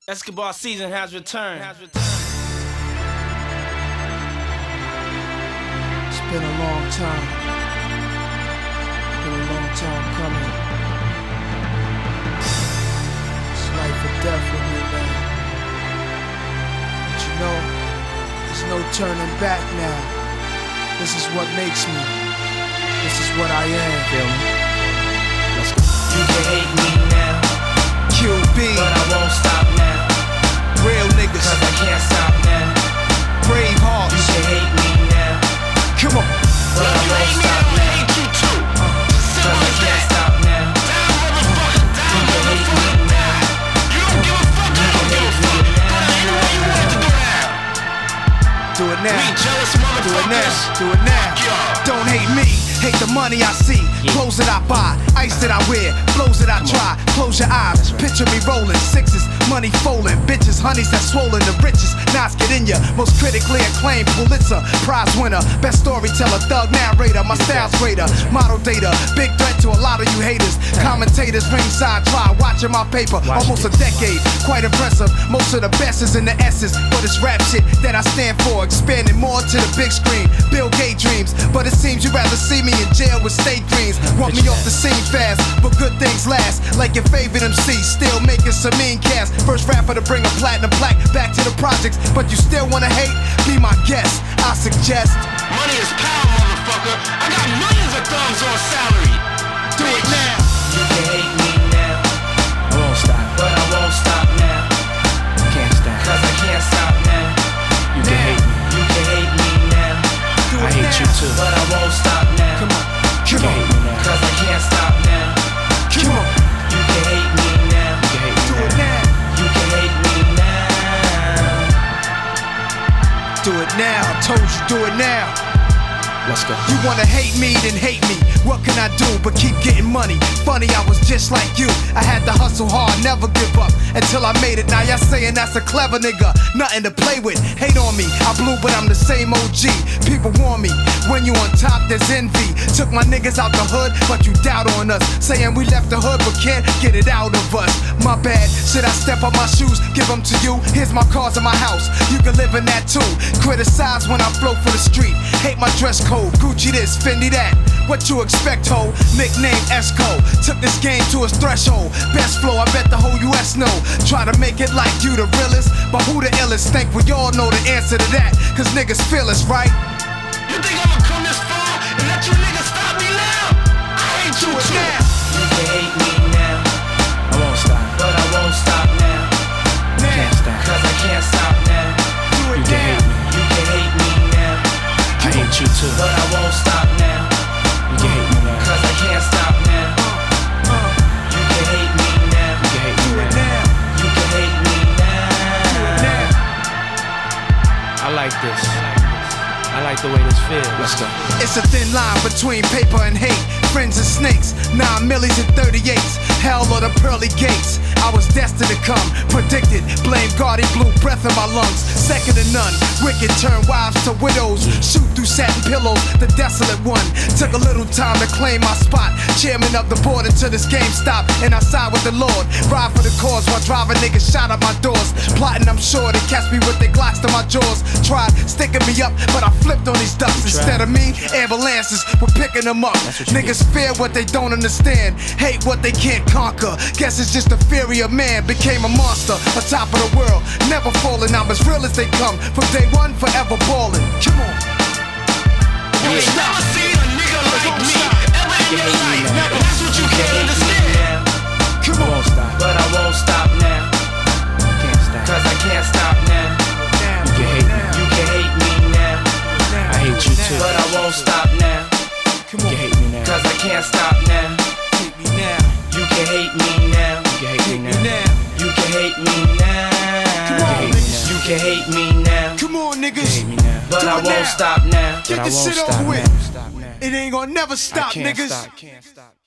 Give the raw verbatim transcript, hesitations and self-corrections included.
Escobar season has returned. It's been a long time. Been a long time coming. It's life or death with me, man. But you know, there's no turning back now. This is what makes me. This is what I am. Feel me? Let's go. You can hate me now, Q B, but I won't stop now. real niggas, Cause I can't stop now. brave You hearts. can hate me now, Come on. but I won't stop now. Cause I can't stop now. You can hate me now. You can hate me now. Do it now. Do it now. Do it now. Don't hate me. Hate the money I see, clothes that I buy, ice that I wear, flows that I try. Close your eyes, picture me rolling, sixes, money folding, bitches, honeys that swollen, the richest. Nas get in ya, most critically acclaimed Pulitzer Prize winner, best storyteller, thug narrator, my style's greater, model data, big threat to a lot of you haters. Commentators ringside try watching my paper, almost a decade, quite impressive. Most of the best is in the S's, but it's rap shit that I stand for, expanding more to the big screen. Bill Gates dreams, but it seems you'd rather see me in jail with state dreams. Want me off the scene fast, but good things last. Like your favorite M C, still making some mean cast. First rapper to bring a platinum plaque back to the projects, but you still wanna hate? Be my guest, I suggest. Money is power, motherfucker. I got millions of thumbs on salary. Do it now. You can hate me now, I won't stop, but I won't stop now. Can't stop, cause I can't stop now. You can hate me, you can hate me now. Do I it hate now. you too, but I won't stop now. Come on, You come can hate on, me now, cause I can't stop now. come on. You can hate me now, you can hate Do me it now. now. You can hate me now. Do it now. I told you, do it now. Let's go. You wanna hate me, then hate me. What can I do but keep getting money? Funny, I was just like you. I had to hustle hard, never give up until I made it. Now y'all saying that's a clever nigga, nothing to play with. Hate on me, I blew, but I'm the same O G. People warn me, when you on top, there's envy. Took my niggas out the hood, but you doubt on us. Saying we left the hood, but can't get it out of us. My bad, should I step on my shoes, give them to you? Here's my cars in my house, you can live in that too. Criticize when I flow for the street, hate my dress code. Gucci this, Fendi that. What you expect, ho? Nickname Esco. Took this game to its threshold. Best flow, I bet the whole U S know. Try to make it like you the realest, but who the illest? Think we all know the answer to that, cause niggas feel us, right? You think I'ma come this far and let you niggas stop me now? I hate you Do it too. now. You can hate me now, I won't stop, but I won't stop now. Can't stop, cause I can't stop now. Do it You can hate now. me, you can hate me now. I hate you too, but I won't stop now. You can hate me now, cause I can't stop now. Uh, You can hate me now, you can hate do me it now. now. You can hate me Do it now. now. I like this. I like the way this feels. Let's go. It's a thin line between paper and hate. Friends and snakes, nine millies and thirty-eights. Hell or the pearly gates. I was destined to come, predicted. Blame God, he blew breath in my lungs. Second to none, wicked turn wives to widows. Shoot through satin pillows, the desolate one. Took a little time to claim my spot. Chairman of the board until this game stopped, and I side with the Lord. Ride for the cause while driving niggas shot at my doors. Plotting, I'm sure they catch me with their glocks to my jaws. Tried sticking me up, but I flipped on these ducks. Instead of me, ambulances were picking them up. That's what you Niggas fear what they don't understand, hate what they can't conquer. Guess it's just the fury of man became a monster, on top of the world, never falling. I'm as real as they come, from day one, forever balling. Come on. You ain't never seen a nigga like me ever in your life. And that's what you can't understand. Come I on. won't stop, but I won't stop now. Can't stop, cause I can't stop now. Now, You can hate me, now, you can hate me now. now, I hate you too, now. but I won't stop now. Come You on. can hate me now, cause I can't stop now. Hate me now. You can hate me now, you can hate Hate me me now. now. You can hate me now. Come on, You can hate me now. Come on, You can niggas. hate me now, but Do I it won't now. stop now. Get But I this won't shit stop over now. with. Stop now. It ain't gonna never I stop, can't niggas. stop. Can't stop.